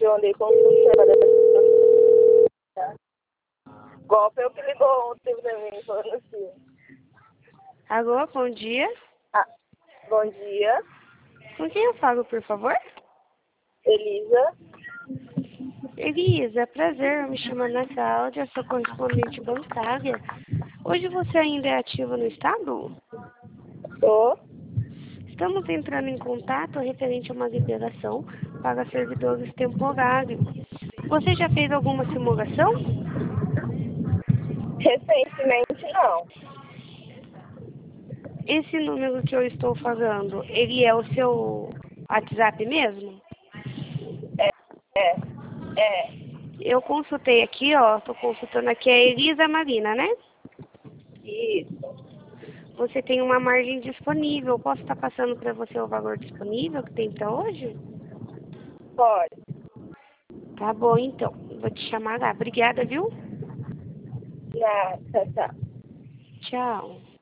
eu andei com tudo. Golpe é o que ligou ontem pra mim, falando assim. Alô, bom dia. Ah, bom dia, Com quem eu falo, por favor? Elisa. Elisa, prazer, eu me chamo Ana Cláudia, sou correspondente bancária. Hoje você ainda é ativa no estado? Tô. Estamos entrando em contato referente a uma liberação para servidores temporários. Você já fez alguma simulação? Recentemente, não. Esse número que eu estou falando, ele é o seu WhatsApp mesmo? É, é. Eu consultei aqui, ó, estou consultando aqui a Elisa Marina, né? Isso. Você tem uma margem disponível. Posso estar passando para você o valor disponível que tem para hoje? Pode. Tá bom, então. Vou te chamar lá. Obrigada, viu? Nada, tá. Tchau.